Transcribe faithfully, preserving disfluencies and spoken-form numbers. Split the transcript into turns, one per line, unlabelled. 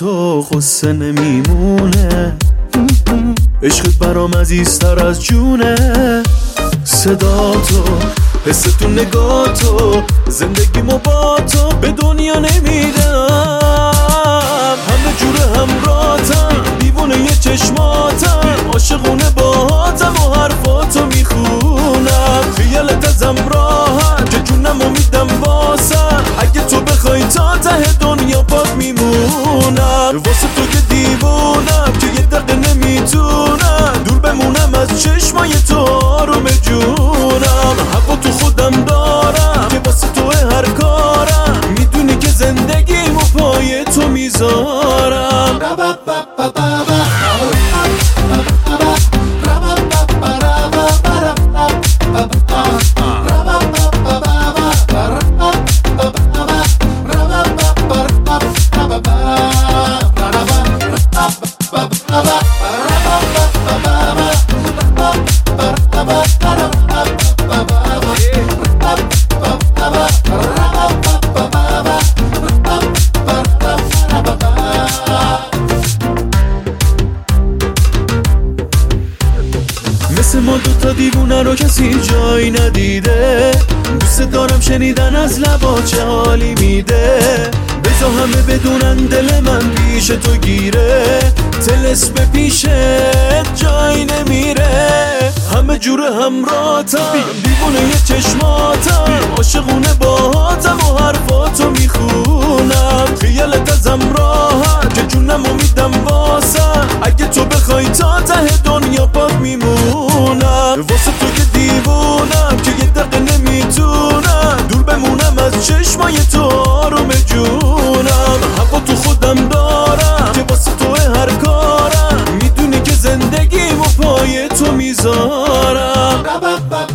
تو غصه نمیمونه، عشقت برام عزیزتر از جونه. صدا تو، حس تو، نگاه تو، زندگیمو با تو به دنیا نمیدم. همه جور همراهتم، دیوونه یه چشماتم، عاشقونه باهاتم و حرفاتو میخونم. خیالت ازم راحت که جونمو میدم واسم، اگه تو بخوای تا ته دنیا پاک میمونم. واسه تو که دیوونم که یه دقیقه نمیتونم دور بمونم از چشمای تو آروم جونم. حقا تو خودم دارم که واسه تو هر کارم، میدونی که زندگیمو پای تو میذارم. مثل ما دوتا دیوونه رو کسی جایی ندیده، دوست دارم شنیدن از لبا چه حالی میده. بذار همه بدونن دل من پیش تو گیره، طلسم پیشت جایی نمیره. همه جور همراهتم، دیوونه یه چشماتم، عاشقونه باهاتم و حرفاتو میخونم. خیالت ازم راحت که جونمو میدم واسم، اگه تو بخوای تا ته دنیا پاک میمونم. واسه تو که دیوونم که یه دقیقه نمیتونم دور بمونم از چشمای تو آروم جونم. حقا تو خودم دارم که واسه تو هر کارم، میدونی که زندگیمو پای تو میذارم.